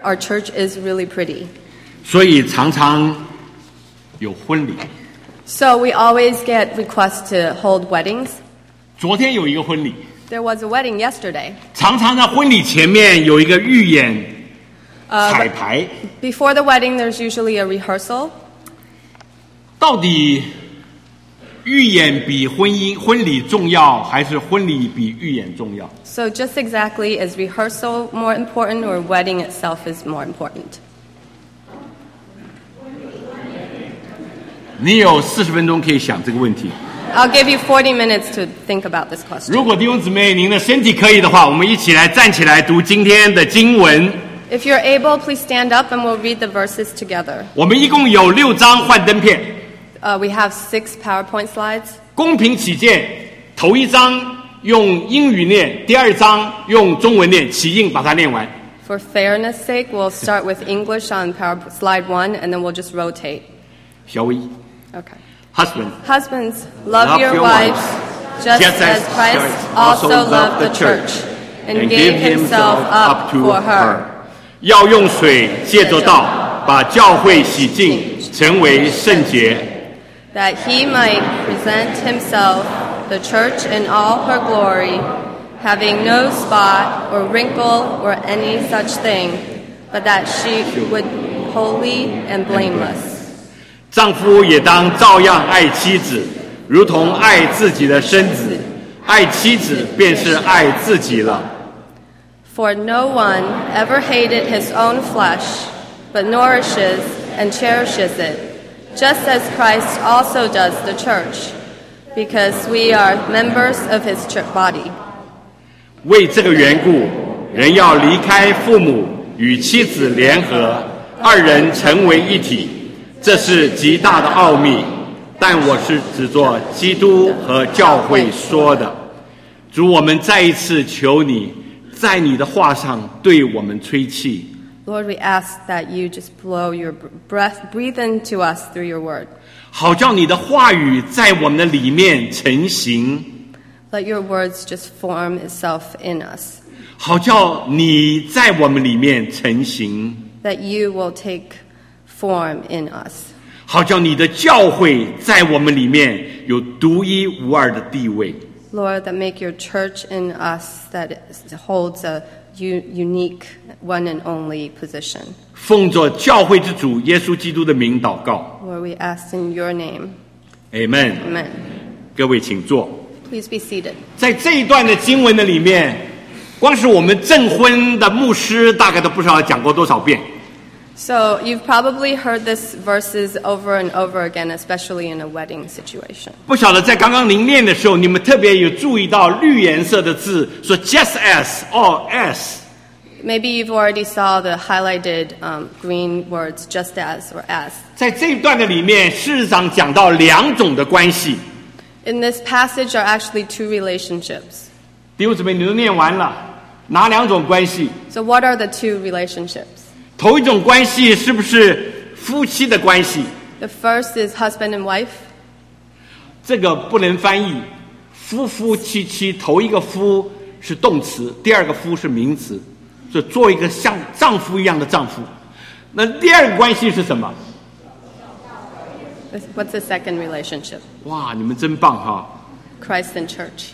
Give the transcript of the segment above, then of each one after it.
our church is really pretty. 所以常常有婚礼。 So we always get requests to hold weddings. 昨天有一个婚礼， There was a wedding yesterday. 常常在婚礼前面有一个预演彩排。 Before the wedding, there's usually a rehearsal. 到底预演比婚礼重要，还是婚礼比预演重要？ So just exactly, is rehearsal more important or wedding itself is more important? 你有40分钟可以想这个问题。 I'll give you 40 minutes to think about this question. 如果弟兄姊妹您的身体可以的话，我们一起来站起来读今天的经文。 If you're able, please stand up and we'll read the verses together. 我们一共有6张幻灯片。 We have 6 PowerPoint slides. 公平起见，头一张用英语念，第二张用中文念，起印把它念完。 For fairness' sake, we'll start with English on slide 1, and then we'll just rotate. Shall we? Okay. Husbands, love your wives, just as Christ also loved the church, and gave himself up for her. 要用水借着道，把教会洗净，成为圣洁。 That he might present himself, the church in all her glory, having no spot or wrinkle or any such thing, but that she would be holy and blameless. 丈夫也当照样爱妻子，如同爱自己的身子，爱妻子便是爱自己了。 For no one ever hated his own flesh, but nourishes and cherishes it, just as Christ also does the church, because we are members of his body. 为这个缘故，人要离开父母，与妻子联合，二人成为一体。这是极大的奥秘，但我是指着基督和教会说的。主，我们再一次求你，在你的话上对我们吹气。 Lord, we ask that you just blow your breath, breathe into us through your word. 好叫你的话语在我们的里面成型。 Let your words just form itself in us. 好叫你在我们里面成型。 That you will take form in us. 好叫你的教会在我们里面有独一无二的地位。 Lord, that make your church in us that holds a unique, one and only position. 奉着教会之主耶稣基督的名祷告。 Lord, we ask in your name. Amen. Amen. 各位请坐。 Please be seated. 在这一段的经文的里面，光是我们证婚的牧师大概都不知道讲过多少遍。 So you've probably heard this verses over and over again, especially in a wedding situation. 不晓得在刚刚您念的时候，你们特别有注意到绿颜色的字，说 just as or as。 Maybe you've already saw the highlighted green words, just as or as. 在这一段的里面，事实上讲到2种的关系。 In this passage are actually 2 relationships. 弟兄姊妹，你都念完了，哪2种关系？ So what are the 2 relationships? 头一种关系是不是夫妻的关系？ The first is husband and wife. 这个不能翻译，夫夫妻妻，头一个夫是动词，第二个夫是名词，所以做一个像丈夫一样的丈夫。那第二个关系是什么？ What's the second relationship? 哇，你们真棒哈！ Christ and church.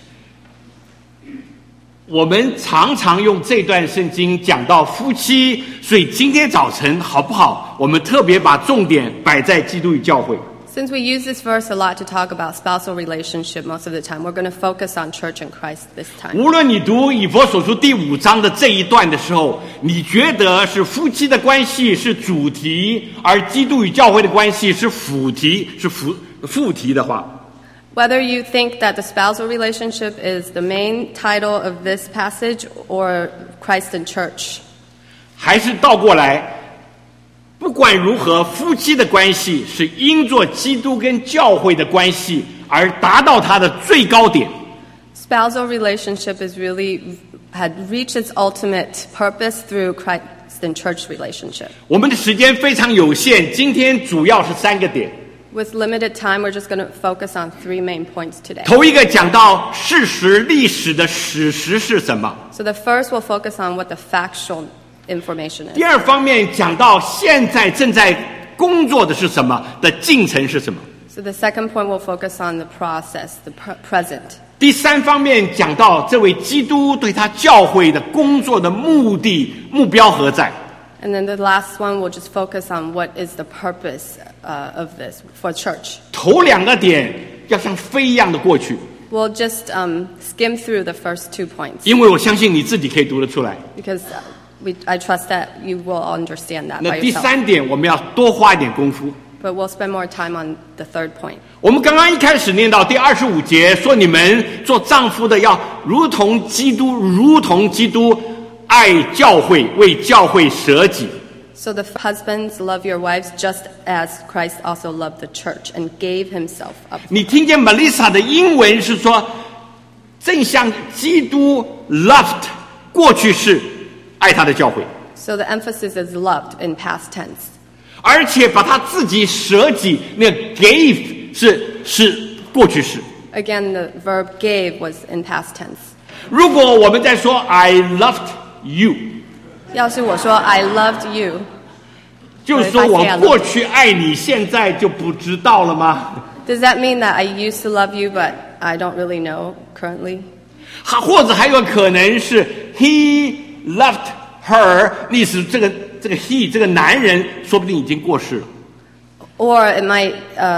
我们常常用这段圣经讲到夫妻，所以今天早晨好不好？我们特别把重点摆在基督与教会。 Since we use this verse a lot to talk about spousal relationship most of the time, we're going to focus on church and Christ this time. 无论你读以弗所书第5章的这一段的时候，你觉得是夫妻的关系是主题，而基督与教会的关系是辅题，是副题的话。 Whether you think that the spousal relationship is the main title of this passage or Christ and church. 还是倒过来，不管如何，夫妻的关系是因着基督跟教会的关系而达到它的最高点。 Spousal relationship had reached its ultimate purpose through Christ and church relationship. 我们的时间非常有限，今天主要是3个点。 With limited time, we're just going to focus on 3 main points today. 头一个讲到事实，历史的史实是什么？ So the first we'll focus on what the factual information is. 第二方面讲到现在正在工作的是什么的进程是什么。 So the second point will focus on the process, the present. 第三方面讲到这位基督对他教会的工作的目标何在。 And then the last one will just focus on what is the purpose of this for church. 头两个点要像飞一样的过去。 We'll just skim through the first 2 points. 因为我相信你自己可以读得出来。 Because I trust that you will understand that 那 by 第 yourself. 三点我们要多花一点功夫。 But we'll spend more time on the third point. 我们刚刚一开始念到第25节，说你们做丈夫的要如同基督爱教会，为教会舍己。 So the husbands love your wives just as Christ also loved the church and gave himself up. 你听见 Melissa 的英文是说，正像基督 loved 过去式爱他的教会， So the emphasis is loved in past tense. 而且把他自己舍己，那个 gave 是过去式。 Again, the verb gave was in past tense. 如果我们在说 I loved you， 要是我说 I loved you, 就是说我过去爱你，现在就不知道了吗？ does that mean that I used to love you but I don't really know currently? 或者还有可能是 he loved her， 意思这个 he 这个男人说不定已经过世了。 Or it might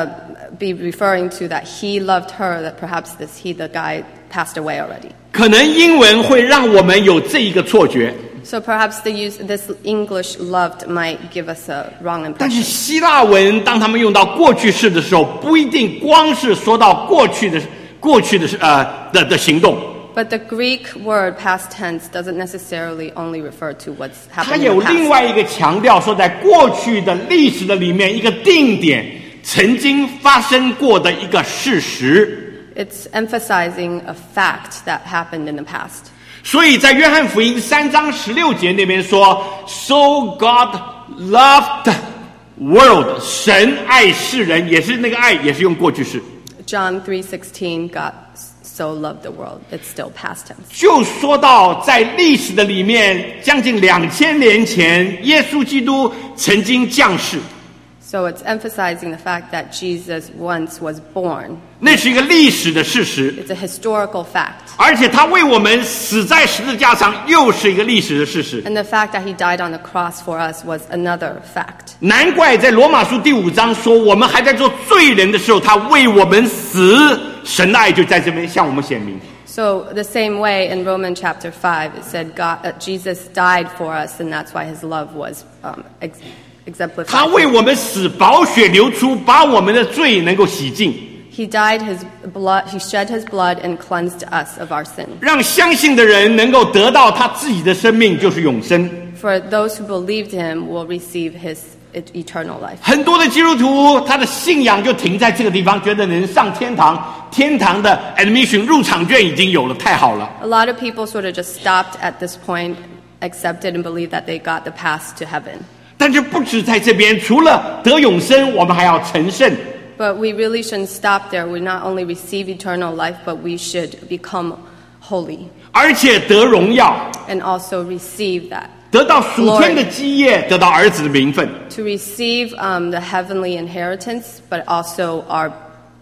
be referring to that he loved her, that perhaps the guy passed away already. 可能英文会让我们有这一个错觉。 So perhaps this English loved might give us a wrong 但是 impression. 希腊文当他们用到过去式的时候，不一定光是说到过去的行动。 But the Greek word past tense doesn't necessarily only refer to what's 它 happened 有 in the 另 past. 外一个强调，说在过去的历史的里面，一个定点曾经发生过的一个事实。 It's emphasizing a fact that happened in the past. 所以在约翰福音3章16节那边说 ，So God loved world， 神爱世人，也是那个爱，也是用过去式。 John 3:16, God so loved the world. It's still past tense. 就说到在历史的里面，将近2000年前，耶稣基督曾经降世。 So it's emphasizing the fact that Jesus once was born. 那是一个历史的事实， It's a historical fact. 而且他为我们死在十字架上，又是一个历史的事实。 And the fact that he died on the cross for us was another fact. 难怪在罗马书第5章说，我们还在做罪人的时候，他为我们死，神的爱就在这边向我们显明。 So the same way in Romans chapter 5, it said Jesus died for us, and that's why his love was exemplified. 他为我们死，宝血流出，把我们的罪能够洗净。 He died his blood, he shed his blood and cleansed us of our sin. 让相信的人能够得到他自己的生命，就是永生。 For those who believed him will receive his eternal life. 很多的基督徒，他的信仰就停在这个地方，觉得能上天堂，天堂的 admission 入场券已经有了，太好了。 A lot of people sort of just stopped at this point, accepted and believed that they got the pass to heaven. 但是不止在这边，除了得永生，我们还要成圣。 But we really shouldn't stop there. We not only receive eternal life, but we should become holy 而且得荣耀， and also receive that. 得到属天的基业，得到儿子的名分。 To receive the heavenly inheritance, but also our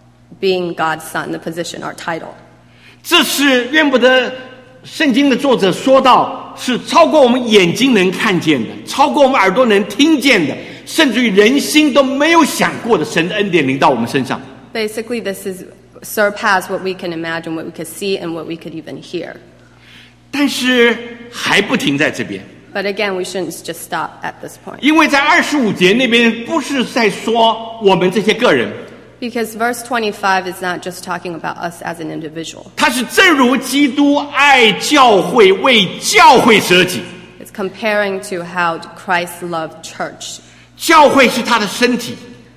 being God's son, the position, our title. 这是愿不得圣经的作者说到，是超过我们眼睛能看见的，超过我们耳朵能听见的，甚至于人心都没有想过的神的恩典临到我们身上。 Basically, this is surpass what we can imagine, what we could see, and what we could even hear. 但是还不停在这边， But again, we shouldn't just stop at this point. 因为在25节那边不是在说我们这些个人， Because verse 25 is not just talking about us as an individual. 它是正如基督爱教会，为教会舍己。 It's comparing to how Christ loved church. 教会是他的身体，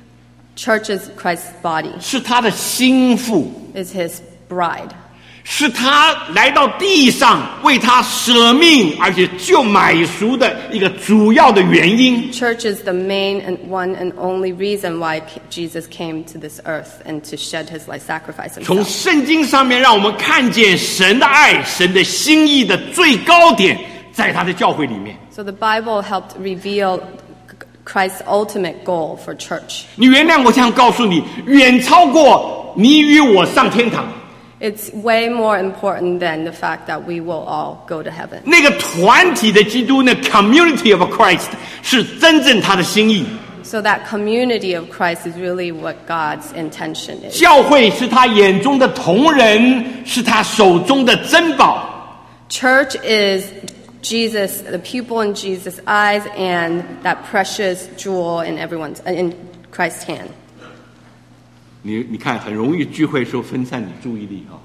Church is Christ's body, 是他的心腹， is his bride. 是他来到地上为他舍命，而且救买赎的一个主要的原因。 Church is the main and one and only reason why Jesus came to this earth and to shed his life, sacrifice 从 himself. 圣经上面让我们看见神的爱、神的心意的最高点在他的教会里面。 So the Bible helped reveal Christ's ultimate goal for church. 你原谅我这样告诉你，远超过你与我上天堂。 It's way more important than the fact that we will all go to heaven. 那个团体的基督，那 community of Christ 是真正他的心意。 So that community of Christ is really what God's intention is. 教会是他眼中的瞳人，是他手中的珍宝。 Church is Jesus, the pupil in Jesus' eyes, and that precious jewel in Christ's hand. 你看，很容易聚会时候分散你注意力啊。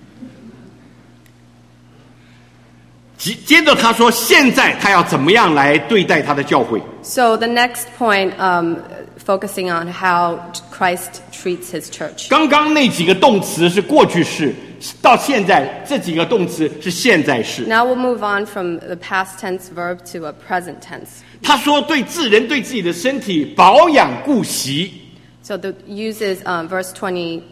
接着他说，现在他要怎么样来对待他的教会？ So the next point, focusing on how Christ treats his church. 刚刚那几个动词是过去式，到现在这几个动词是现在式。 Now we'll move on from the past tense verb to a present tense. 他说，对人对自己的身体保养顾惜。 So the uses verse 29,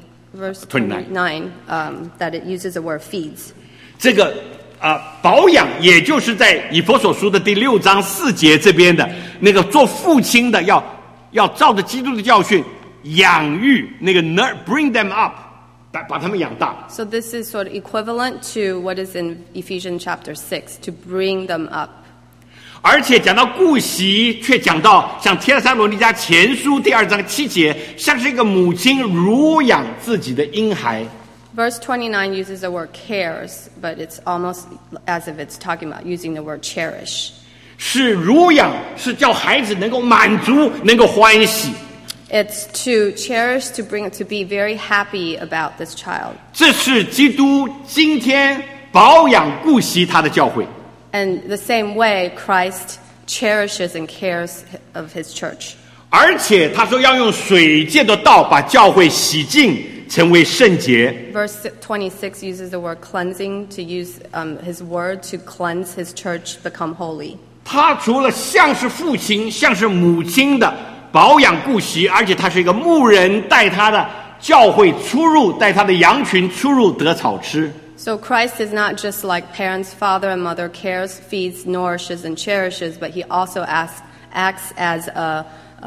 that it uses the word feeds. 这个保养，也就是在以弗所书的第6章4节这边的那个做父亲的要照着基督的教训养育那个 bring them up， 把他们养大。 So this is sort of equivalent to what is in Ephesians chapter 6, to bring them up. 而且讲到顾惜，却讲到像帖撒罗尼迦前书第2章7节，像是一个母亲乳养自己的婴孩。 Verse 29 uses the word cares, but it's almost as if it's talking about using the word cherish. 是乳养，是叫孩子能够满足，能够欢喜。 It's to cherish, to be very happy about this child. 这是基督今天保养顾惜他的教会。 And the same way, Christ cherishes and cares of his church. 而且他说要用水借的道把教会洗净，成为圣洁。 Verse 26 uses the word cleansing, to use his word to cleanse his church, become holy. 他除了像是父亲、像是母亲的保养顾惜，而且他是一个牧人，带他的教会出入，带他的羊群出入得草吃。 So Christ is not just like parents, father and mother, cares, feeds, nourishes, and cherishes, but he also acts as a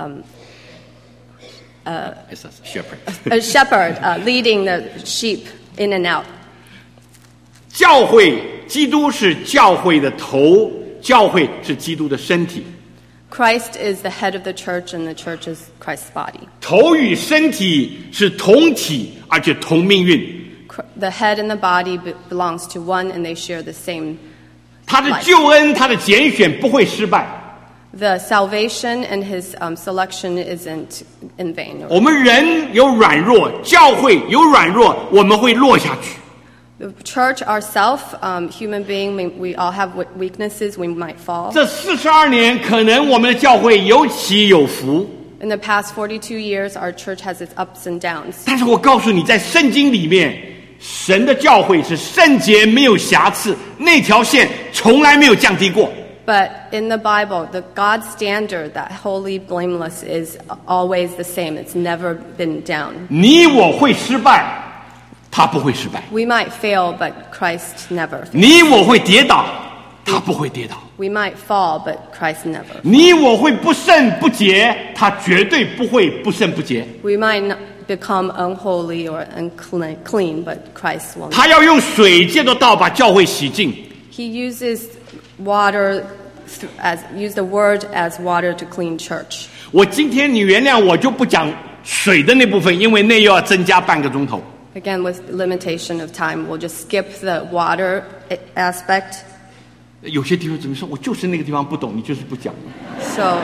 shepherd, leading the sheep in and out. 教会，基督是教会的头，教会是基督的身体。 Christ is the head of the church, and the church is Christ's body. 头与身体是同体，而且同命运。 The head and the body belongs to one, and they share the same 他的救恩，他的拣选不会失败。 The salvation and his selection isn't in vain. 我们人有软弱，教会有软弱，我们会落下去。 The church ourselves, human being, we all have weaknesses, we might fall. 这42年，可能我们的教会有起有伏。 In the past 42 years, our church has its ups and downs. 但是我告诉你，在圣经里面，神的教会是圣洁，没有瑕疵，那条线从来没有降低过。 But in the Bible, the God standard, that holy, blameless, is always the same. It's never been down. 你我会失败，他不会失败； We might fail, but Christ never fails. 你我会跌倒，他不会跌倒； We might fall, but Christ never. 你我会不圣不洁，他绝对不会不圣不洁。 We might not become unholy or unclean, but Christ won't. 他要用水借着道把教会洗净。 He uses water use the word as water to clean church. 我今天你原谅我就不讲水的那部分，因为那又要增加半个钟头。 Again, with limitation of time, we'll just skip the water aspect. 有些地方怎么说？我就是那个地方不懂，你就是不讲。 So,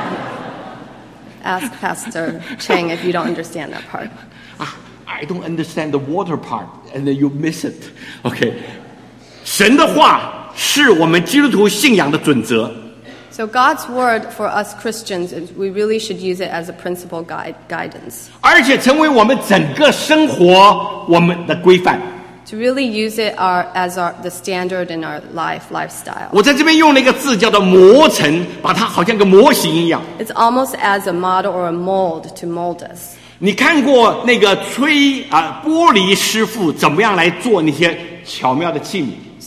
ask Pastor Cheng if you don't understand that part. I don't understand the water part, and then you miss it. OK， 神的话是我们基督徒信仰的准则。 So God's word for us Christians, we really should use it as a principal guidance. 而且成为我们整个生活我们的规范。 To really use it as the standard in our lifestyle. 我在这边用了一个字叫做磨成，把它好像个模型一样。 It's almost as a model or a mold to mold us. 你看过那个玻璃师傅怎么样来做那些巧妙的器皿？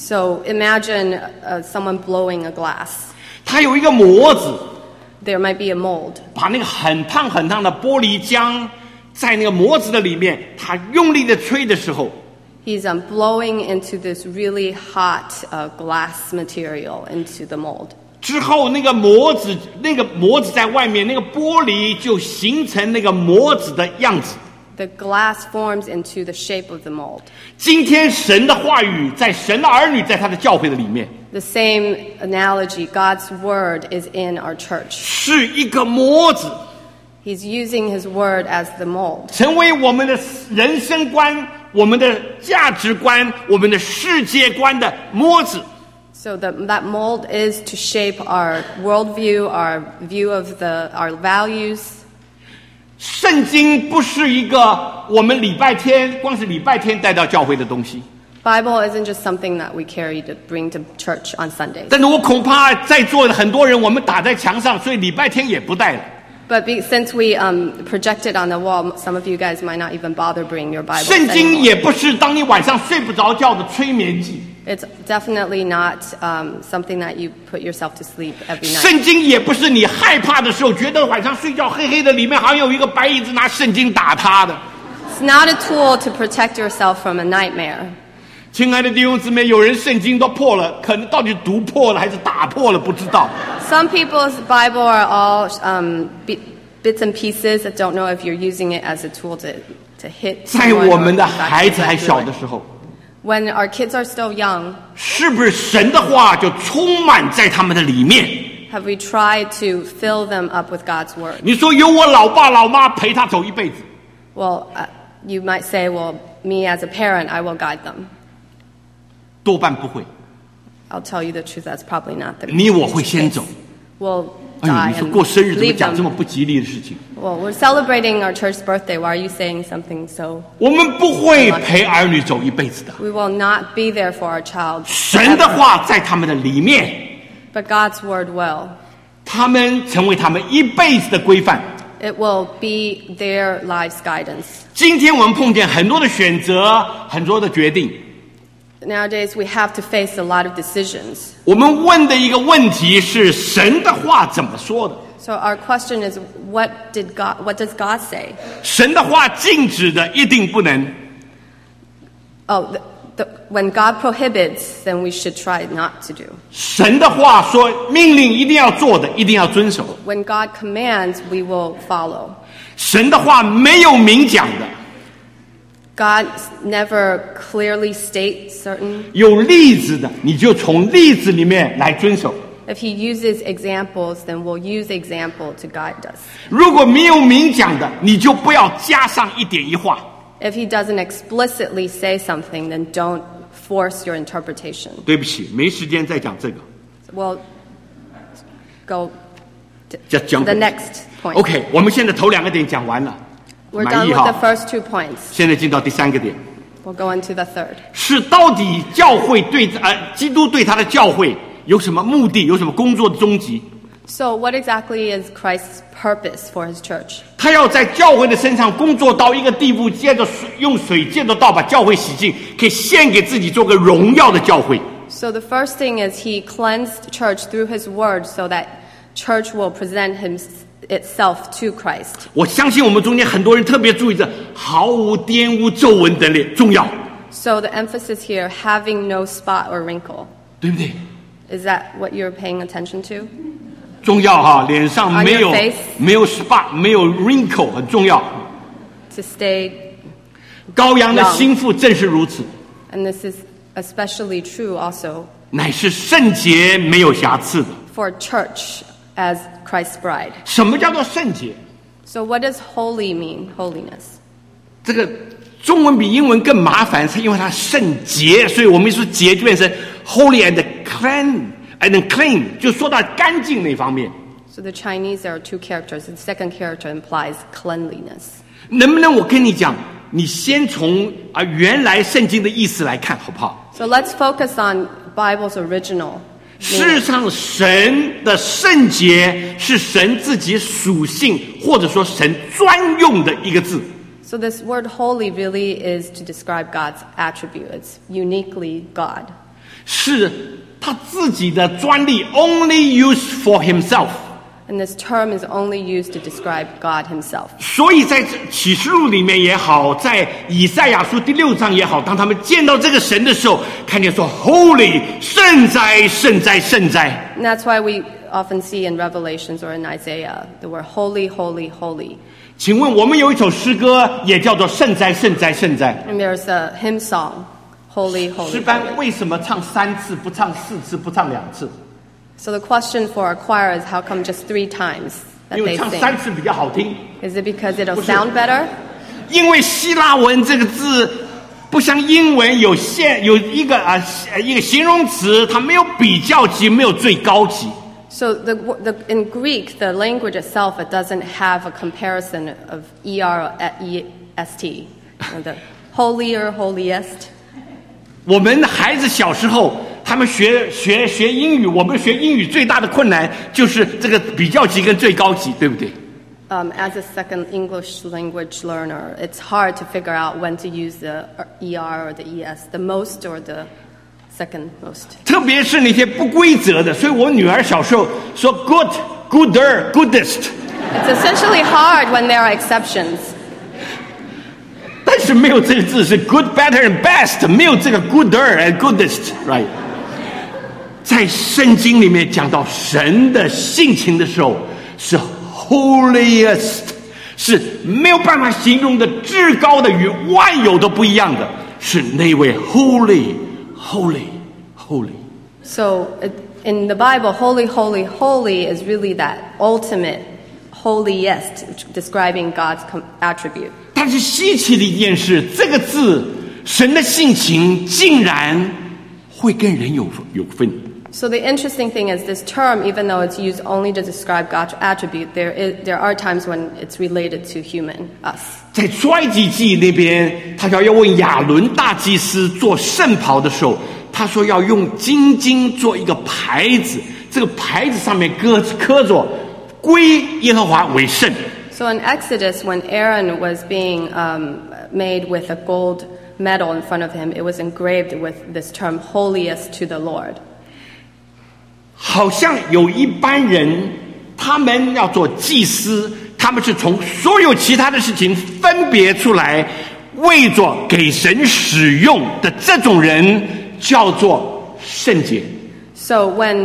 So imagine someone blowing a glass. 它有一个模子， There might be a mold. 把那个很烫很烫的玻璃浆在那个模子的里面，他用力的吹的时候， He's blowing into this really hot glass material into the mold. 之后那个模子在外面，那个玻璃就形成那个模子的样子。 The glass forms into the shape of the mold. 今天神的话语在神的儿女在他的教会的里面， The same analogy, God's word is in our church. 是一个模子， He's using his word as the mold. 成为我们的人生观、我们的价值观、我们的世界观的模子。 So that mold is to shape our worldview, our view of our values. 圣经不是一个我们光是礼拜天带到教会的东西。 Bible isn't just something that we carry to bring to church on Sundays. 但是我恐怕在座的很多人，我们打在墙上，所以礼拜天也不带了。 But since we project it on the wall, some of you guys might not even bother bringing your Bibles 圣经 anymore. 也不是当你晚上睡不着觉的催眠剂。 It's definitely not something that you put yourself to sleep every night. 圣经也不是你害怕的时候，觉得晚上睡觉黑黑的，里面好像有一个白影子拿圣经打他的。 It's not a tool to protect yourself from a nightmare. 亲爱的弟兄姊妹，有人圣经都破了，可能到底读破了还是打破了，不知道。 Some people's Bible are all bits and pieces that don't know if you're using it as a tool to hit 在 someone 我 or 们的 to 孩子还 actually 小 do 的 it. 时候， When our kids are still young, 是不是神的话就充满在他们的里面？ have we tried to fill them up with God's word? 你说有我老爸老妈陪他走一辈子， Well, you might say, well, me as a parent, I will guide them. 多半不会。 I'll tell you the truth, that's probably not the 你我会先走。 We'll 哎呦， die 你说 and 过生日怎么 leave 讲这么 them. 不吉利的事情？ Well, we're celebrating our church's birthday. Why are you saying something so? 我们不会陪儿女走一辈子的。 We will not be there for our child. 神的 forever. 话在他们的里面， But God's word will. 他们成为他们一辈子的规范。 It will be their life's guidance. 今天我们碰见很多的选择，很多的决定。 Nowadays, we have to face a lot of decisions. 我们问的一个问题是：神的话怎么说的？ So our question is, what does God say? 神的话禁止的一定不能。 Oh, when God prohibits, then we should try not to do. 神的话说命令一定要做的，一定要遵守。 When God commands, we will follow. 神的话没有明讲的， God never clearly states certain. 有例子的，你就从例子里面来遵守。 If he uses examples, then we'll use example to guide us. 如果没有明讲的，你就不要加上一点一画。 If he doesn't explicitly say something, then don't force your interpretation. 对不起，没时间再讲这个， We'll go to 讲 the next point. OK， 我们现在头两个点讲完了， We're 满 done 意 with the 哈。 first 2 points. 现在进到第三个点， We'll go into the third. 是到底教会基督对他的教会有什么目的，有什么工作的终极？ So what exactly is Christ's purpose for his church? 他要在教会的身上工作到一个地步，用水借着道把教会洗净，可以献给自己做个荣耀的教会。 So the first thing is he cleansed church through his word so that church will present itself to Christ. 我相信我们中间很多人特别注意这毫无玷污、皱纹等类重要， So the emphasis here, having no spot or wrinkle. 对不对？ Is that what you're paying attention to? 重要哈，脸上 On 没 your 有 face 没有 spot， 没有 wrinkle 很重要。 To stay, 羔羊的心腹正是如此， and this is especially true also 乃是圣洁没有瑕疵的。 for church as Christ's bride. 什么叫做圣洁？ So what does holy mean, holiness? 这个中文比英文更麻烦，是因为它圣洁，所以我们一说洁就变成 holy and clean， 就说到干净那方面。 So the Chinese, there are 2 characters. The second character implies cleanliness. 能不能我跟你讲，你先从原来圣经的意思来看，好不好？ So let's focus on Bible's original 事实 meaning. 上，神的圣洁是神自己属性，或者说神专用的一个字。 So this word holy really is to describe God's attribute. It's uniquely God. 是他自己的专利 ，only used for himself。 And this term is only used to describe God himself. 所以在启示录里面也好，在以赛亚书第6章也好，当他们见到这个神的时候，看见说 Holy 圣哉圣哉圣哉。 And that's why we often see in Revelations or in Isaiah the word holy, holy, holy. 请问我们有一首诗歌也叫做圣哉圣哉圣哉。 And there's a hymn song, holy, holy, 诗班 holy. 为什么唱3次，不唱4次，不唱2次？ So the question for our choir is how come just 3 times that 因为 they 唱 sing? 3次比较好听。 Is it because it'll 不是。 sound better? 因为希腊文这个字不像英文有一个形容词，它没有比较级，没有最高级。 So in Greek, the language itself, it doesn't have a comparison of ER or EST, the holier, holiest. 我们孩子小时候，他们学英语，我们学英语最大的困难就是这个比较级跟最高级，对不对？ As a second English language learner, it's hard to figure out when to use the ER or the ES, the most or the second most. 特别是那些不规则的，所以我女儿小时候说 good, gooder, goodest， It's essentially hard when there are exceptions. 但是没有这个字是 good, better and best， 没有这个 gooder and goodest，right？ 在圣经里面讲到神的性情的时候，是 holiest， 是没有办法形容的，至高的，与万有都不一样的，是那位 holy, holy, holy。 So in the Bible, holy, holy, holy is really that ultimate holiest, describing God's attribute. 但是稀奇的一件事，这个字神的性情竟然会跟人有分。 So the interesting thing is this term, even though it's used only to describe God's attribute, there are times when it's related to human, us. 在出埃及记那边，他要问亚伦大祭司做圣袍的时候，他说要用金金做一个牌子，这个牌子上面刻着归耶和华为圣。 So in Exodus, when Aaron was being made with a gold medal in front of him, it was engraved with this term, holiest to the Lord. 好像有一般人，他们要做祭司，他们是从所有其他的事情分别出来，为着给神使用的这种人，叫做圣洁。 So when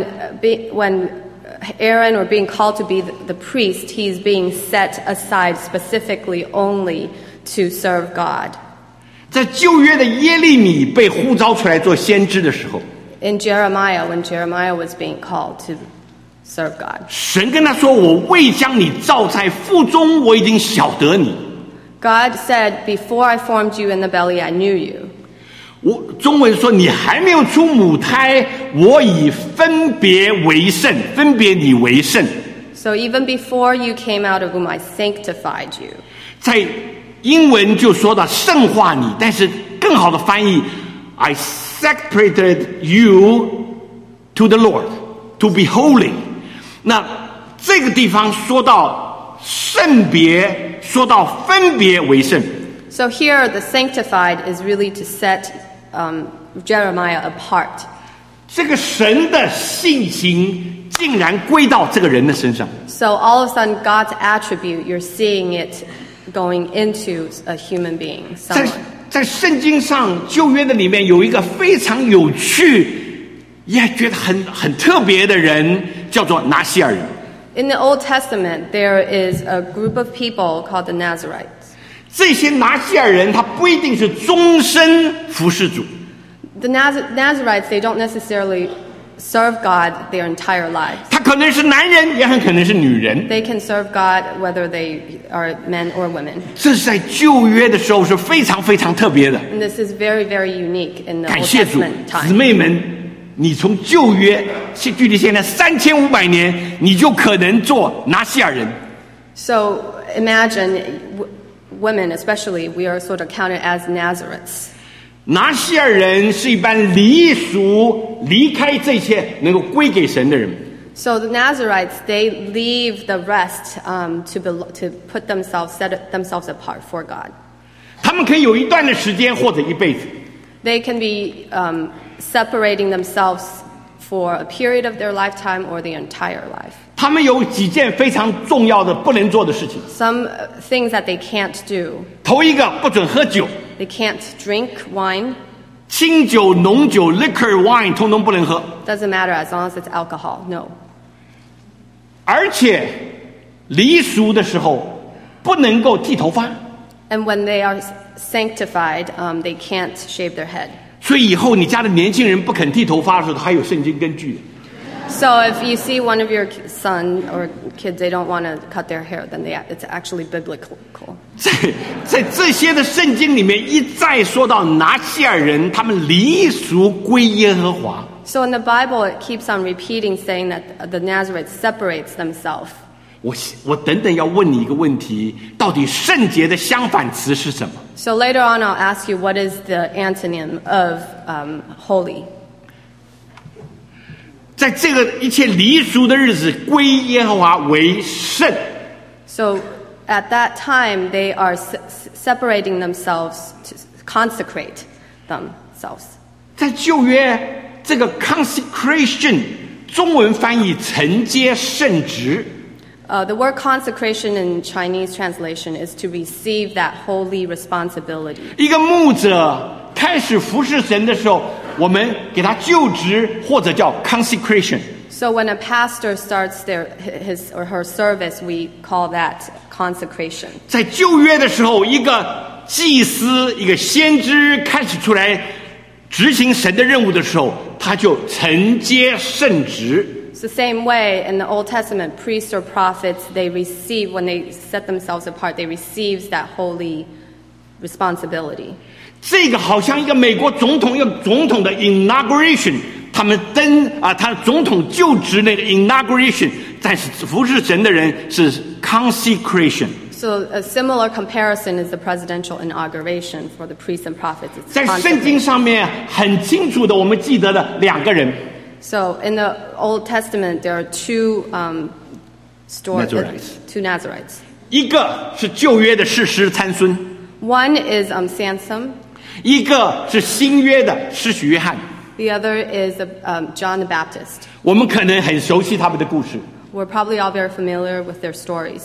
Aaron were being called to be the priest, he's being set aside specifically only to serve God. 在旧约的耶利米被呼召出来做先知的时候， In Jeremiah, when Jeremiah was being called to serve God, 神跟他说：“我未将你造在腹中，我已经晓得你。” God said, "Before I formed you in the belly, I knew you." 我中文说：“你还没有出母胎，我已分别为圣，分别你为圣。” So even before you came out of womb, I sanctified you. 在英文就说到圣化你，但是更好的翻译 ，I separated you to the Lord to be holy。那这个地方说到圣别，说到分别为圣。 So here, the sanctified is really to set Jeremiah apart. 这个神的性情竟然归到这个人的身上。 So all of a sudden, God's attribute, you're seeing it going into a human being, 在 someone. 圣经上旧约的里面有一个非常有趣，也觉得很特别的人，叫做拿西尔人。 In the Old Testament, there is a group of people called the Nazarites. 这些拿西尔人，他不一定是终身服侍主， The Nazarites, they don't necessarily serve God their entire lives. 他可能是男人，也很可能是女人。 They can serve God whether they are men or women. 这是在旧约的时候是非常非常特别的。 And this is very, very unique in the 感 Old 谢主， Testament 姊 time. 妹们，你从旧约距离现在3500年，你就可能做拿西尔人。 So imagine women, especially, we are sort of counted as Nazarites. 拿西尔人是一般离俗、离开这些能够归给神的人。 So the Nazarites, they leave the rest to put themselves, set themselves apart for God. 他们可以有一段的时间或者一辈子， They can be separating themselves for a period of their lifetime or the entire life. 他们有几件非常重要的不能做的事情。 Some things that they can't do. 头一个，不准喝酒， They can't drink wine. 清酒、浓酒 liquor wine 通通不能喝， Doesn't matter as long as it's alcohol. No. 而且离俗的时候不能够剃头发， And when they are sanctified, they can't shave their head. 所以以后你家的年轻人不肯剃头发的时候，还有圣经根据。 So if you see one of your son or kids, they don't want to cut their hair, then it's actually biblical. 在这些的圣经里面一再说到拿西尔人他们离俗归耶和华。 So in the Bible, it keeps on repeating, saying that the Nazarites separates themselves. 我等等要问你一个问题，到底圣洁的相反词是什么？ So later on, I'll ask you what is the antonym of holy. 在这个一切离俗的日子，归耶和华为圣。 So at that time, they are separating themselves to consecrate themselves. 在旧约，这个 consecration 中文翻译承接圣职。 The word consecration in Chinese translation is to receive that holy responsibility. 一个牧者开始服侍神的时候，我们给他就职或者叫 consecration。 So when a pastor starts his or her service, we call that consecration. 在旧约的时候，一个祭司、一个先知开始出来执行神的任务的时候，他就承接圣职。 It's the same way in the Old Testament, priests or prophets, they receive, when they set themselves apart, they receive that holy responsibility. 这个好像一个美国总统的 inauguration， 他总统就职那个 inauguration， 但是服侍神的人是 consecration。 So a similar comparison is the presidential inauguration for the priests and prophets. It's 在圣经 consecration. 上面很清楚的，我们记得的两个人。 So in the Old Testament, there are two Nazarites. two Nazarites. 一个是旧约的士师参孙， One is Samson. 一个是新约的施洗约翰。 The other is John the Baptist. 我们可能很熟悉他们的故事。 We're probably all very familiar with their stories.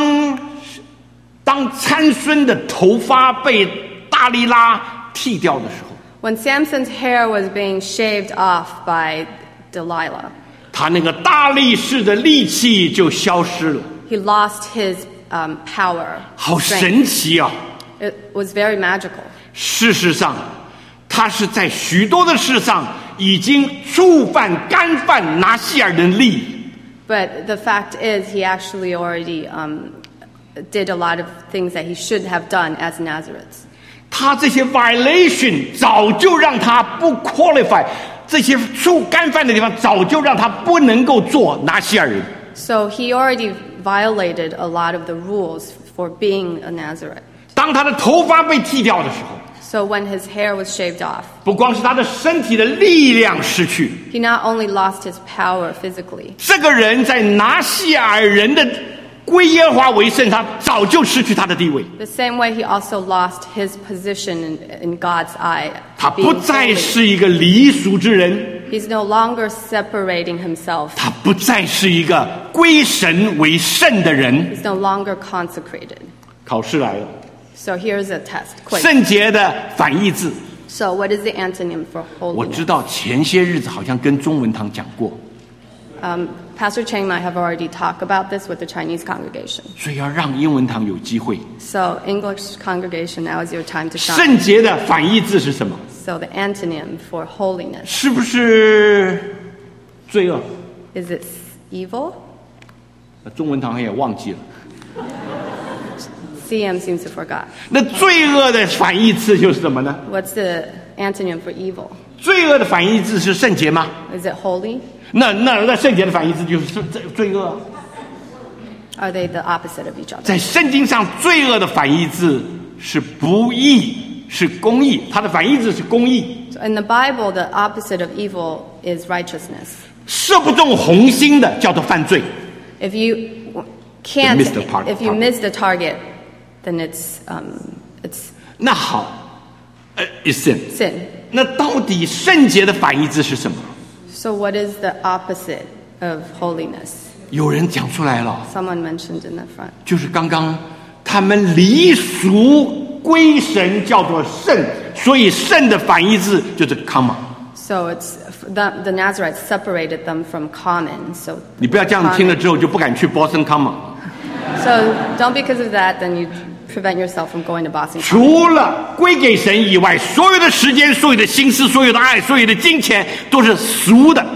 当参孙的头发被大利拉剃掉的时候， When Samson's hair was being shaved off by Delilah, 他那个大力士的力气就消失了。 he lost his power. 好 strength. 神奇啊！ It was very magical. 事实上，他是在许多的事上已经触犯、干犯拿西尔人利益。 But the fact is, he actually already did a lot of things that he should have done as Nazarites. 他这些 violation 早就让他不 qualify， 这些触干犯的地方早就让他不能够做拿西尔人。 So he already violated a lot of the rules for being a Nazarite. 当他的头发被剃掉的时候， So when his hair was shaved off, 不光是他的身体的力量失去， he not only lost his power physically, 这个人在拿西尔人的归耶和华为圣，他早就失去他的地位。 the same way he also lost his position in God's eye. 他 being 不再 holy. 是一个离俗之人， He's no longer separating himself. 他不再是一个归神为圣的人。 He's no longer consecrated. 考试来了， So here's a test. Quick. 圣洁的反义字， So what is the antonym for 我 holiness? 知道前些日子好像跟中文堂讲过， Pastor Cheng and I have already talked about this with the Chinese congregation. 所以要让英文堂有机会。 So English congregation, now is your time to shine. 圣洁的反义字是什么？ So the antonym for holiness, 是不是罪恶？ is it evil? 中文堂也忘记了。 CM seems to forgot. 那罪恶的反义词就是什么呢？ What's the antonym for evil? 罪恶的反义字是圣洁吗？ Is it holy? 那圣洁的反义字就是罪恶。 Are they the opposite of each other? 在圣经上，罪恶的反义字是不义，是公义。它的反义字是公义。 So in the Bible, the opposite of evil is righteousness. 射不中红心的叫做犯罪。 If you can't, miss the target. if you miss the target, then it's 那好，is sin。 sin. 那到到底圣洁的反义字是什么？ So what is the opposite of holiness? 有人讲出来了， Someone mentioned in the front. 就是刚刚他们离俗归神叫做圣，所以圣的反义字就是 common。 So it's the Nazarites separated them from common. So 你不要这样听了之后就不敢去 Boston Common。 So don't because of that, then you prevent yourself from going to Boston Common. 除了归给神以外，所有的时间、所有的心思、所有的爱、所有的金钱都是俗的。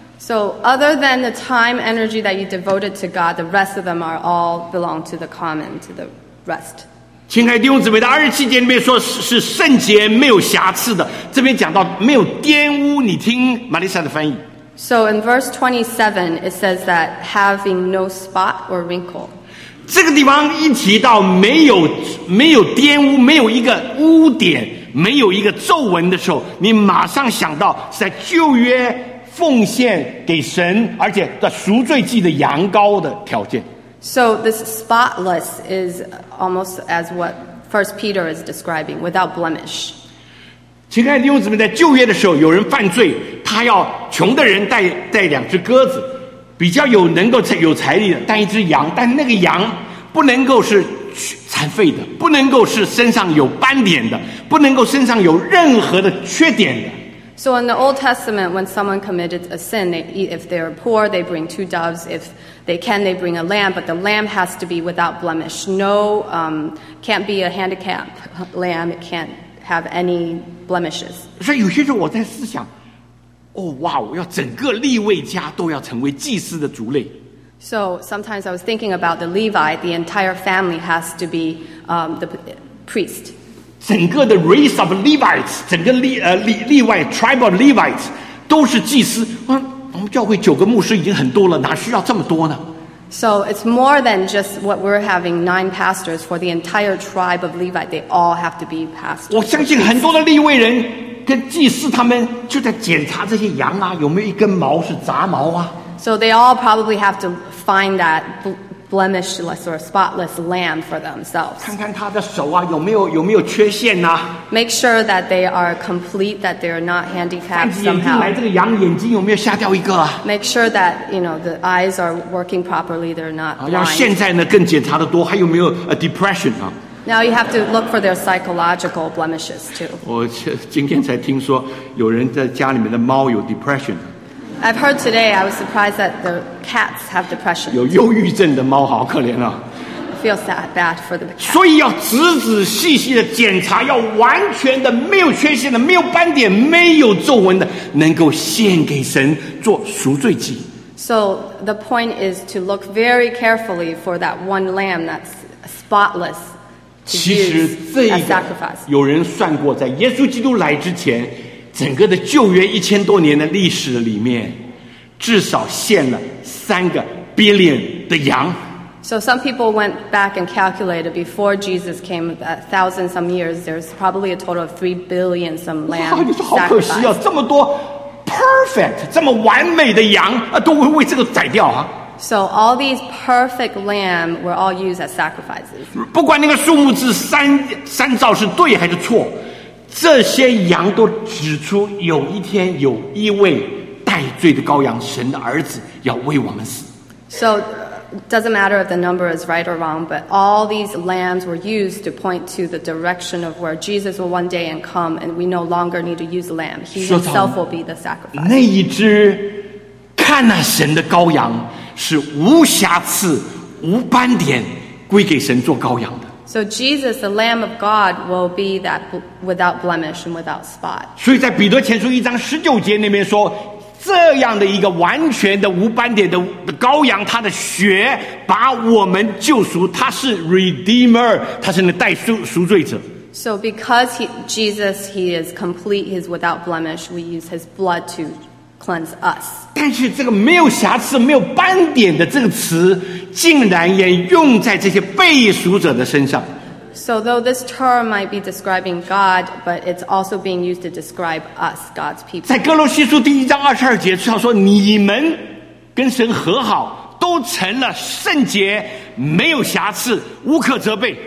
So other than the time, energy that you devoted to God, the rest of them are all belong to the common, to the rest. 亲爱的弟兄姊妹，在27节里面说是圣洁没有瑕疵的，这边讲到没有玷污，你听玛丽莎的翻译。 So in verse 27, it says that having no spot or wrinkle. 这个地方一提到没有玷污，没有一个污点，没有一个皱纹的时候，你马上想到是在旧约奉献给神，而且的赎罪祭的羊羔的条件。 So this spotless is almost as what 1 Peter is describing, without blemish. 亲爱的弟兄姊妹，在旧约的时候，有人犯罪，他要穷的人带2只鸽子，比较能够有财力的带1只羊，但那个羊不能够是残废的，不能够是身上有斑点的，不能够身上有任何的缺点的。 So in the Old Testament, when someone committed a sin, if they're poor, they bring 2 doves. If they can, they bring a lamb. But the lamb has to be without blemish. No, can't be a handicap lamb. It can't have any blemishes. 所以有些时候我在思想，哇，我要整个利未家都要成为祭司的族类。 So sometimes I was thinking about the Levite. The entire family has to be the priest. 整个的 race of Levites， 整个利外 tribe of Levites 都是祭司。我们教会9个牧师已经很多了，哪需要这么多呢？ So it's more than just what we're having 9 pastors for the entire tribe of Levite. They all have to be pastors. 我相信很多的利未人跟祭司他们就在检查这些羊啊，有没有一根毛是杂毛啊？ So they all probably have to find that blemishless or spotless lamb for themselves. 看看他的手啊，有没有缺陷啊？ Make sure that they are complete, that they're not 看 handicapped 起眼睛来， somehow. 这个羊眼睛有没有瞎掉一个啊？ Make sure that, the eyes are working properly, they're not 然后现 blind. 在呢更检查的多，还有没有depression 啊？ Now you have to look for their psychological blemishes too. 我今天才听说有人在家里面的猫有 depression。 I've heard today, I was surprised that the cats have depression. 有忧郁症的猫好可怜啊！ I feel bad for the cats. 所以要仔仔细细的检查，要完全的没有缺陷的、没有斑点、没有皱纹的，能够献给神做赎罪祭。 So the point is to look very carefully for that one lamb that's spotless to 其实 use 这 as 个 sacrifice. 有人算过，在耶稣基督来之前，整个的旧约1000多年的历史里面，至少献了3个 billion 的羊。 So some people went back and calculated before Jesus came, 1,000 some years, there's probably a total of 3 billion some 哇， lamb 你说好可惜啊， sacrificed. 这么多 perfect 这么完美的羊啊，都会为这个宰掉啊！ So all these perfect lamb were all used as sacrifices. 不管那个数目字三兆是对还是错，这些羊都指出有一天有一位代罪的羔羊，神的儿子要为我们死。 So it doesn't matter if the number is right or wrong, but all these lambs were used to point to the direction of where Jesus will one day and come, and we no longer need to use the lamb. He 说到 himself will be the sacrifice. 那一只看那神的羔羊是无瑕疵、无斑点，归给神做羔羊的。 So Jesus, the Lamb of God, will be that without blemish and without spot. 所以在彼得前书1章19节那边说，这样的一个完全的无斑点的羔羊，他的血把我们救赎，他是 Redeemer， 他是那代赎罪者。 So because Jesus, he is complete, he is without blemish, we use his blood to cleanse us. 但是这个没有瑕疵、没有斑点的这个词，竟然也用在这些被赎者的身上。 So though this term might be describing God, but it's also being used to describe us, God's people. 在哥罗西书第1章22节上说，你们跟神和好，都成了圣洁，没有瑕疵，无可责备。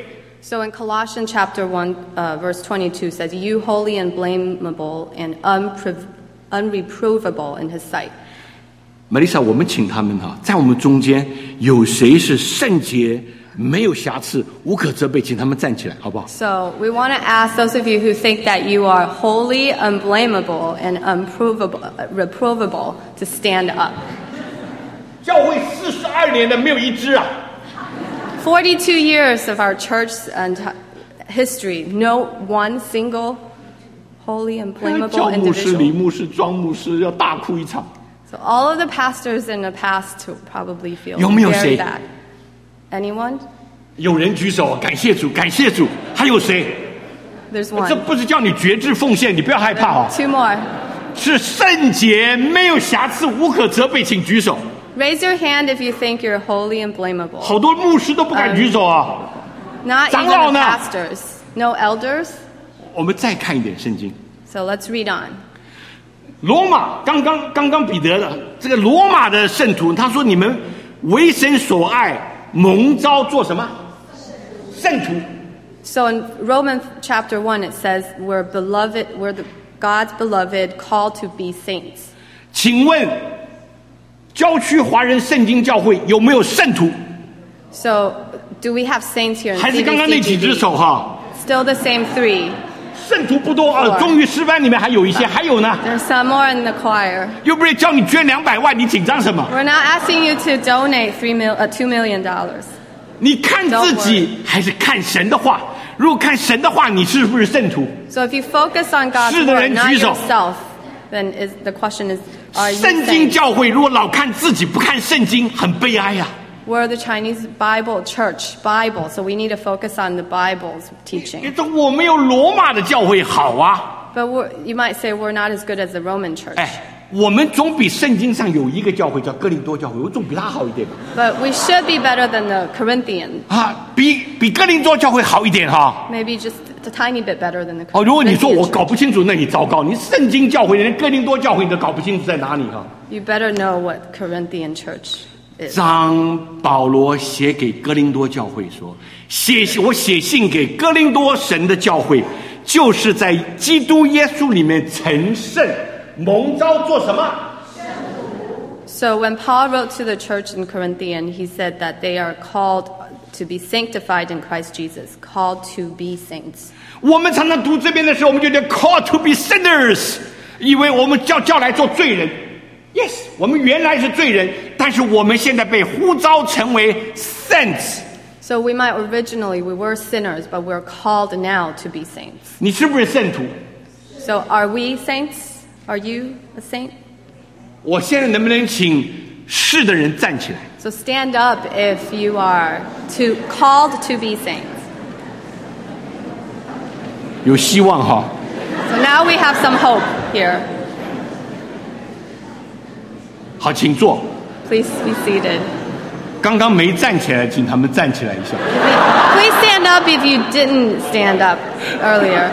So in Colossians chapter 1, verse 22 says, "You holy and blamable and unreprovable in His sight." Melissa， 我们请他们在我们中间有谁是圣洁、没有瑕疵、无可责备，请他们站起来，好不好？ So we want to ask those of you who think that you are holy, unblameable, and reprovable to stand up. 教会42年的没有一支啊！ 42 years of our church and history, no one single holy and 教 blamable 牧师、李 individual. 牧师、庄牧师要大哭一场。 So all of the pastors in the past who probably feel 有没有 very 谁？ bad. Anyone? 有人举手，感谢主，感谢主。还有谁？ There's 这 one. 不是叫你决志奉献，你不要害怕哦。 Two more. 是圣洁，没有瑕疵，无可责备，请举手。 Raise your hand if you think you're holy and blamable. 好多牧师都不敢举手啊。 Not even 长老 the 呢？ pastors. No elders. 我们再看一点圣经。 So let's read on. 罗马刚刚彼得的这个罗马的圣徒，他说：“你们为神所爱，蒙召做什么？圣徒。 So in Romans chapter 1 it says we're God's beloved, called to be saints. 请问，郊区华人圣经教会有没有圣徒？ So do we have saints here in 还是刚刚那几只 CBCGB? 手哈？ Still the same three. 圣徒不多啊，中语诗班里面还有一些，还有呢， There's some more in the choir. 又不是叫你捐200万，你紧张什么？ We're not asking you to donate $2 million. 你看自己还是看神的话？如果看神的话，你是不是圣徒？ So if you focus on God's 是的人 word, not 举手。 yourself, then the question is, are you 圣经 saints? 教会如果老看自己不看圣经，很悲哀呀、 We're the Chinese Bible church, Bible, so we need to focus on the Bible's 你 teaching. 说我没有罗马的教会好啊？ But you might say we're not as good as the Roman church. 哎，我们总比圣经上有一个教会叫哥林多教会，我总比他好一点 But we should be better than the Corinthian. 啊，比哥林多教会好一点哈。 Maybe just a tiny bit better than the 哦，如果你说 Corinthian 我 church. 搞不清楚，那你糟糕，你圣经教会连哥林多教会你都搞不清楚在哪里哈。 You better know what Corinthian church is. 张保罗写给哥林多教会说：“我写信给哥林多神的教会，就是在基督耶稣里面成圣，蒙召做什么？ So when Paul wrote to the church in Corinthian, he said that they are called to be sanctified in Christ Jesus, called to be saints. 我们常常读这边的时候，我们就觉得 call to be sinners， 以为我们叫来做罪人。Yes， 我们原来是罪人，但是我们现在被呼召成为 saints。 So we were sinners, but we're called now to be saints. 你是不是圣徒？ So are we saints? Are you a saint? 我现在能不能请是的人站起来？ So stand up if you are called to be saints. 有希望哈。 So now we have some hope here. 好，请坐。 Please be seated. 刚刚没站起来，请他们站起来一下。 Please stand up if you didn't stand up earlier.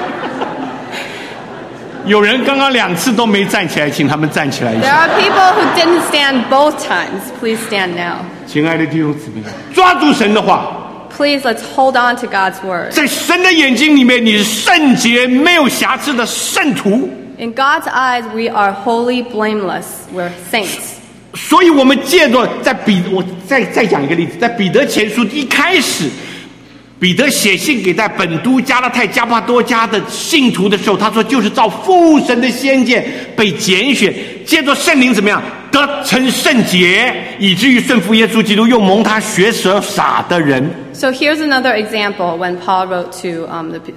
有人刚刚2次都没站起来，请他们站起来一 There 下。 are people who didn't stand both times. Please stand now. 亲爱的弟兄姊妹，抓住神的话， Please, let's hold on to God's word. 在神的眼睛里面，你是圣洁、没有瑕疵的圣徒。 In God's eyes, we are holy, blameless. We're saints. 所以，我们借着我再讲一个例子，在彼得前书一开始，彼得写信给在本都、加拉太、加帕多家的信徒的时候，他说：“就是照父神的先见被拣选，借着圣灵怎么样得成圣洁，以至于顺服耶稣基督，又蒙他学舍傻的人。” So here's another example when Paul wrote to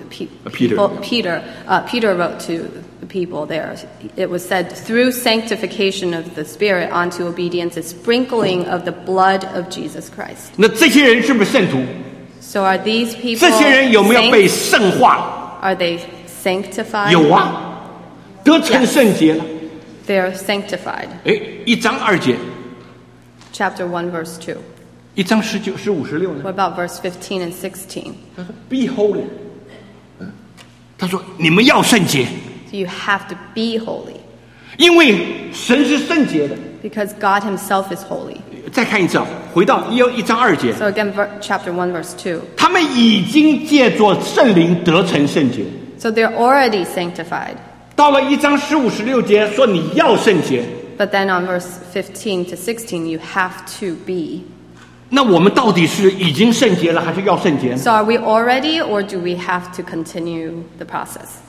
Peter wrote to the people there. It was said, through sanctification of the Spirit unto obedience, a sprinkling of the blood of Jesus Christ. 那这些人是不是圣徒？ So are these people 这些人有没有被 saints? 圣化？ Are they sanctified? 有啊，得成圣洁了。 They're sanctified. 哎，1章2节 Chapter 1, verse 2. ，1章19、15、16呢？ What about verse 15 and 16? 他说 ：“Be holy。”他说：“你们要圣洁， So you have to be holy 因为神是圣洁的。 because God himself is holy. 再看一次，回到1章2节。 So again, chapter 1, verse 2. 他们已经借着圣灵得成圣洁。 So they're already sanctified. 到了1章15、16节说你要圣洁。 But then on verse 15 to 16, you have to be. 那我们到底是已经圣洁了，还是要圣洁？ So are we already, or do we have to continue the process?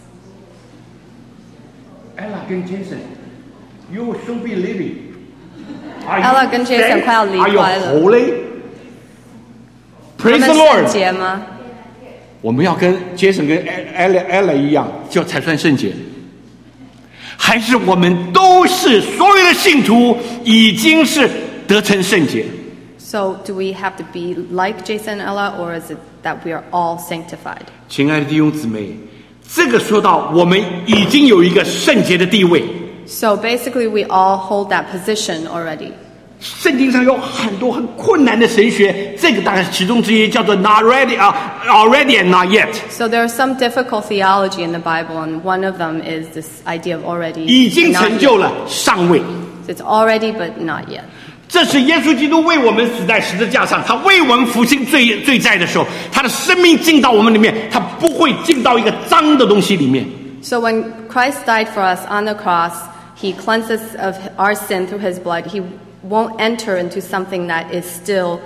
Ella 跟 Jason，you should be living. Ella 跟 Jason 快要离开了。 Are you holy? 他 Praise 们 the 圣 Lord. 洁吗？ 我们要跟 Jason 跟 Ella 一样，就才算圣洁。还是我们都是所有的信徒已经是得成圣洁？ So do we have to be like Jason and Ella, or is it that we are all sanctified? 亲爱的弟兄姊妹，这个说到我们已经有一个圣洁的地位。 So basically, we all hold that position already. 圣经上有很多很困难的神学，这个当然是其中之一，叫做 not ready already and not yet， So there is some difficult theology in the Bible, and one of them is this idea of already 已经 and not 成就 yet. 了尚未。 So it's already but not yet. 这是耶稣基督为我们死在十字架上，他为我们付清罪债的时候，他的生命进到我们里面，他不会进到一个脏的东西里面。 So when Christ died for us on the cross, he cleansed us of our sin through his blood. He won't enter into something that is still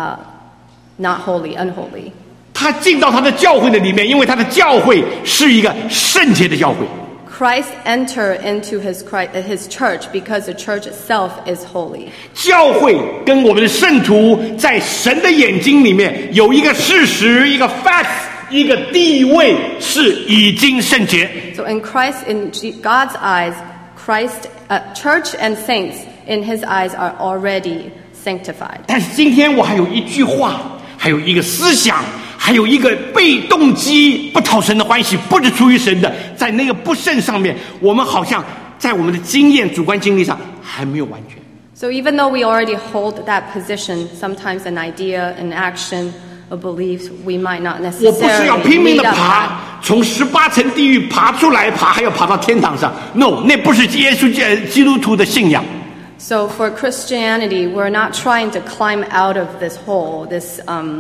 not holy, unholy. 他进到他的教会的里面，因为他的教会是一个圣洁的教会。 Christ entered into his church because the church itself is holy. 教会跟我们的圣徒在神的眼睛里面有一个事实，一个 fact， 一个地位是已经圣洁。 So in God's eyes, church and saints in his eyes are already sanctified. 但是今天我还有一句话，还有一个思想，还有一个被动机不讨神的欢喜，不是出于神的，在那个不圣上面，我们好像在我们的经验、主观经历上还没有完全。 So even though we already hold that position, sometimes an idea, an action, a belief, we might not 我不是要 necessarily 拼命 meet 的 up 爬 that. 从18层地狱爬出来，还要爬到天堂上。No， 那不是耶稣基督徒的信仰。 So for Christianity, we're not trying to climb out of this hole, this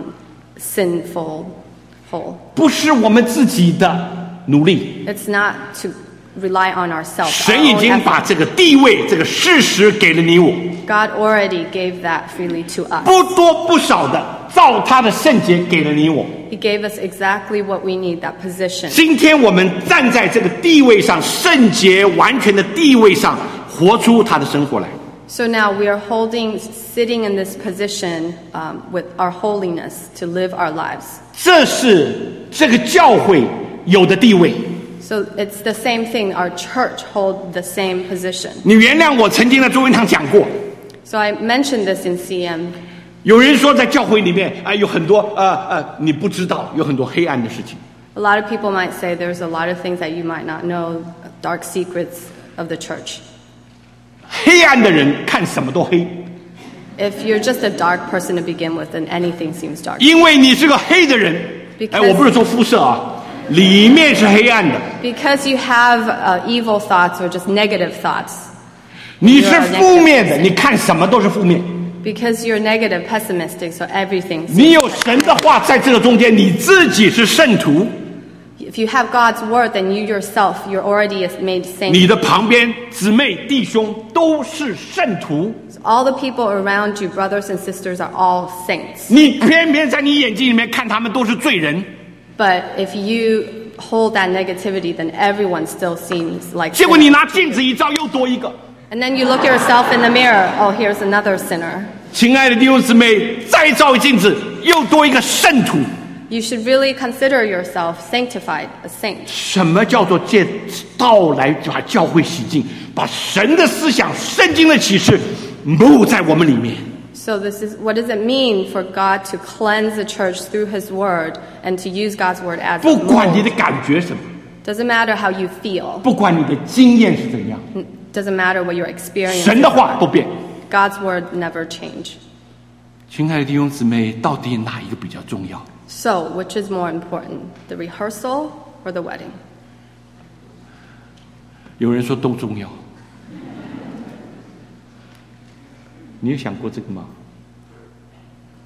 sinful hole. 不是我们自己的努力， It's not to rely on ourselves. 神已经把这个地位、这个事实给了你我， God already gave that freely to us. 不多不少的，照他的圣洁给了你我。 He gave us exactly what we need, that position. 今天我们站在这个地位上，圣洁完全的地位上，活出他的生活来。 So now we are sitting in this position with our holiness to live our lives. 这是这个教会有的地位。 So it's the same thing. Our church hold the same position. 你原谅我曾经在中文堂讲过， So I mentioned this in CM. 有人说在教会里面有很多你不知道，有很多黑暗的事情。 A lot of people might say there's a lot of things that you might not know, dark secrets of the church. 黑暗的人看什么都黑， If you're just a dark person to begin with, then anything seems dark. 因为你是个黑的人。 Because- 我不是说肤色啊，里面是黑暗的。 Because you have evil thoughts or just negative thoughts. 你是负面的，你看什么都是负面。 Because you're negative, pessimistic, so everything. 你有神的话在这个中间，你自己是圣徒， If you have God's word, then you yourself, you're already made 你 saint. 的旁边姊妹弟兄都是圣徒， All the people around you, brothers and sisters, are all saints. 你偏偏在你眼睛里面看他们都是罪人， But if you hold that negativity, then everyone still seems like 结果你 sinners. 拿镜子一照，又多一个。 And then you look at yourself in the mirror, oh, here's another sinner. 亲爱的弟兄姊妹，再照镜子，又多一个圣徒。 You should really consider yourself sanctified, a saint. 什么叫做借道来把教会洗净，把神的思想、圣经的启示幕在我们里面？ So what does it mean for God to cleanse the church through his word and to use God's word as 不 a 管你 mold? 的感觉什么， Doesn't matter how you feel. 不管你的经验是怎样， Doesn't matter what your experience 神 is. 的话不变。 God's word never change. 亲爱的弟兄姊妹，到底哪一个比较重要？ So, which is more important, the rehearsal or the wedding? 有人说都重要。你有想过这个吗？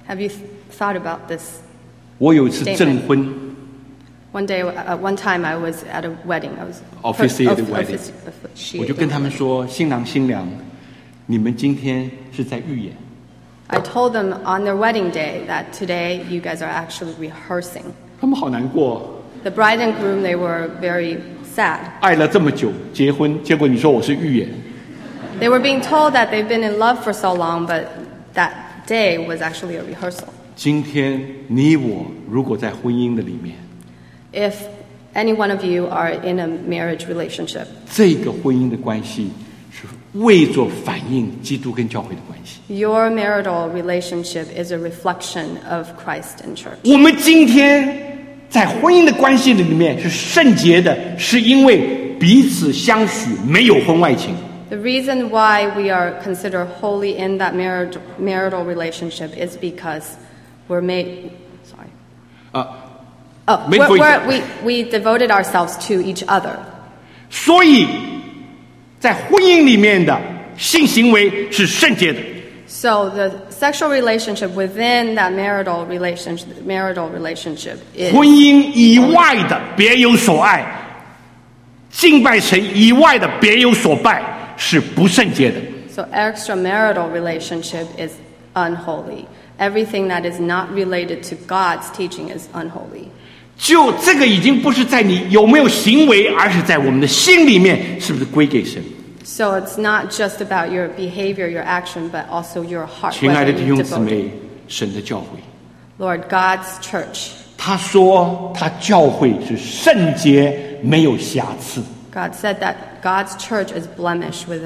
Have you thought about this? 我有一次证婚， One day, one time I was at a wedding. I was Officiated wedding. 我就 officiating 跟他们 a wedding. 说，新郎新娘，你们今天是在预演。 I told them on their wedding day that today you guys are actually rehearsing. 他们好难过， The bride and groom, they were very sad. 爱了这么久，结婚，结果你说我是预演， They were being told that they've been in love for so long, but that day was actually a rehearsal. 今天你我如果在婚姻的里面， If any one of you are in a marriage relationship, 这个婚姻的关系是为着反映基督跟教会的关系。 your marital relationship is a reflection of Christ and church. 我们今天在婚姻的关系里面是圣洁的，是因为彼此相许，没有婚外情。 The reason why we are considered holy in that marital relationship is because we're made. Sorry. 啊，made for each other. We devoted ourselves to each other. 所以，在婚姻里面的性行为是圣洁的。 So the sexual relationship within that marital relationship is 婚姻以外的别有所爱，敬拜神以外的别有所拜是不圣洁的。 so extramarital relationship is unholy. Everything that is not related to God's teaching is unholy. 就这个已经不是在你有没有行为，而是在我们的心里面是不是归给神。 So it's not just about your behavior, your action, but also your heart. 亲爱的 whether 弟 you 兄姊 devote 妹 it.， 神的教会， Lord, God's church. 他说他教会是圣洁，没有瑕疵。 God said that God's church is blemished with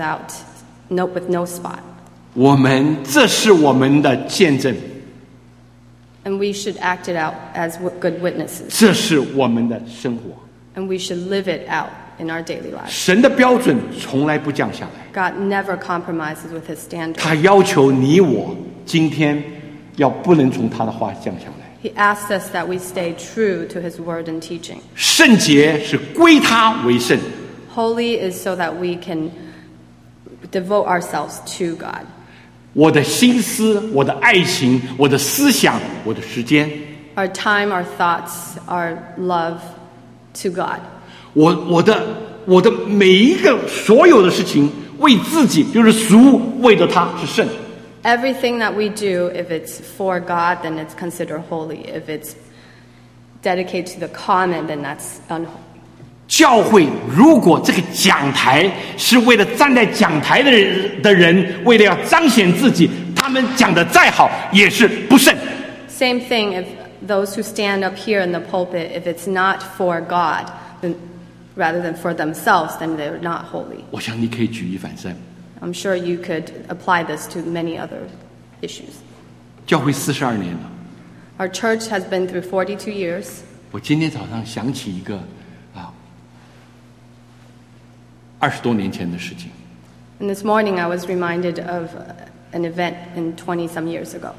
no spot. 这是我们的见证， And we should act it out as good witnesses. 这是我们的生活。 And we should live it out in our daily lives. 神的标准从来不降下来， God never compromises with his standards. 他要求你我今天要不能从他的话降下来。 He asks us that we stay true to his word and teaching. 圣洁是归他为圣， Holy is so that we can devote ourselves to God. 我的心思、我的爱情、我的思想、我的时间， Our time, our thoughts, our love to God. 我的每一个所有的事情，为自己就是俗，为着他是圣。 Everything that we do, if it's for God, then it's considered holy. If it's dedicated to the common, then that's unholy. 教会如果这个讲台是为了站在讲台的人，为了要彰显自己，他们讲的再好也是不圣。 Same thing if those who stand up here in the pulpit, if it's not for God, then rather than for themselves, then they're not holy. 我想你可以举一反三。 I'm sure you could apply this to many other issues. 教会42年了， Our church has been through 42 years. 我今天早上想起一个20多年前的事情。 And this morning I was reminded of an event in 20-some years ago,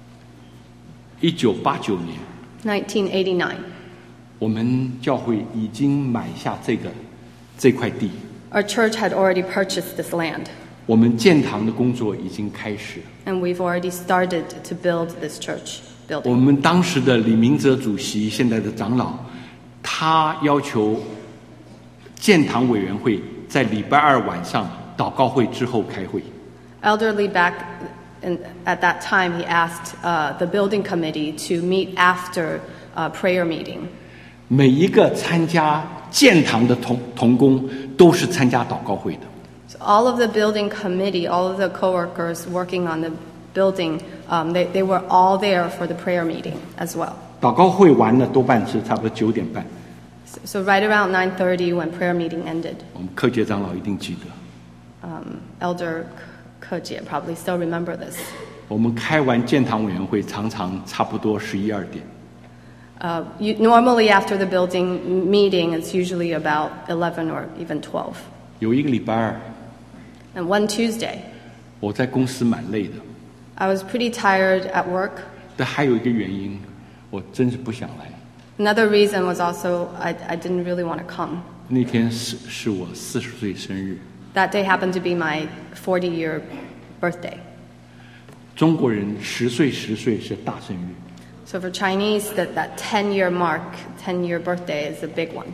1989年， 1989. 我们教会已经买下这块地， Our church had already purchased this land, 我们建堂的工作已经开始。 and we've already started to build this church 我 building. 们当时的李明哲主席，现在的长老，他要求建堂委员会在礼拜二晚上祷告会之后开会。 Elderly back at that time, he asked the building committee to meet after a prayer meeting. 每一个参加建堂的同工都是参加祷告会的。 So all of the building committee, all of the co-workers working on the building, they were all there for the prayer meeting as well. 祷告会完了多半是差不多9点半。 So right around 9:30 when prayer meeting ended, 我们柯杰长老一定记得， Elder Kejie probably still remember this. 我们开完建堂委员会，常常差不多11、12点。 Normally after the building meeting, it's usually about 11 or even 12. 有一个礼拜二， And one Tuesday, 我在公司蛮累的， I was pretty tired at work. 但还有一个原因，我真是不想来。 Another reason was also I didn't really want to come. 那天是我40岁生日， That day happened to be my 40-year birthday. 中国人10岁是大生日。 So for Chinese, that 10-year mark, 10-year birthday is a big one.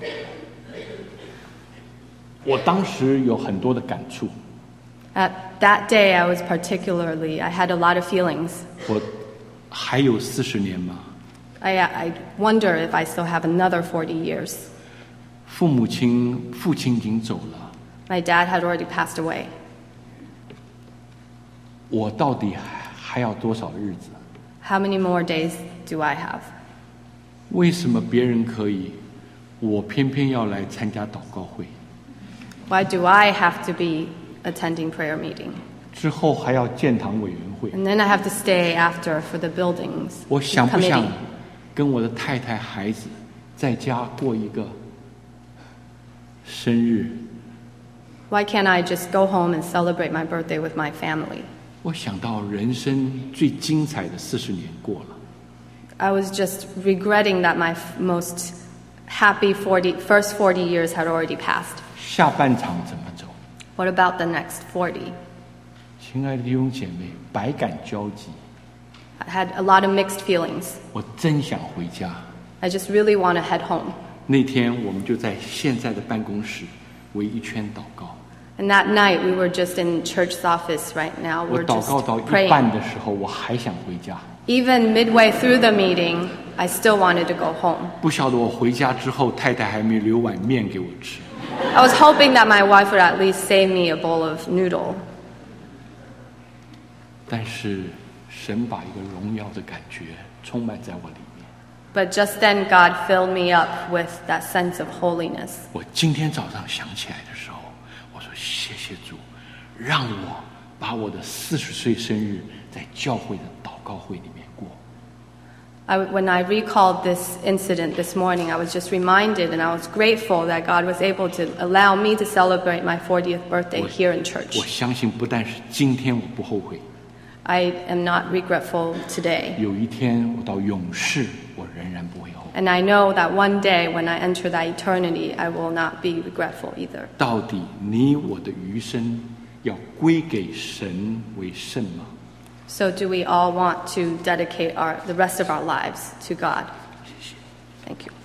我当时有很多的感触。 At that day, I had a lot of feelings. 我还有40年吗？ I wonder if I still have another 40 years. 父亲已经走了， My dad had already passed away. 我到底还要多少日子？ How many more days do I have? 为什么别人可以，我偏偏要来参加祷告会？ Why do I have to be attending prayer meeting? 之后还要建堂委员会。 And then I have to stay after for the buildings 我想不想 committee. 跟我的太太、孩子在家过一个生日？ Why can't I just go home and celebrate my birthday with my family? 我想到人生最精彩的40年过了， I was just regretting that my most happy first 40 years had already passed. 下半场怎么走？ What about the next 40? 亲爱的弟兄姐妹，百感交集， I had a lot of mixed feelings. 我真想回家。 I just really want to head home. 那天我们就在现在的办公室围一圈祷告。 And that night, we were just in church's office right now. 我 We're 祷 just 告到一半 praying. 的时候，我还想回家。 Even midway through the meeting, I still wanted to go home. 不晓得我回家之后，太太还没留碗面给我吃。 I was hoping that my wife would at least save me a bowl of noodle. 但是神把一个荣耀的感觉充满在我里面。 But just then, God filled me up with that sense of holiness. 我今天早上想起来的时候，我说谢谢主，让我把我的40岁生日在教会的祷告会里面过。 When I recalled this incident this morning, I was just reminded and I was grateful that God was able to allow me to celebrate my 40th birthday here in church. 我相信不但是今天我不后悔， I am not regretful today. 有一天我到永世，我仍然不会后悔。 And I know that one day when I enter that eternity, I will not be regretful either. 到底你我的余生要归给神为圣吗？ So do we all want to dedicate the rest of our lives to God? Thank you.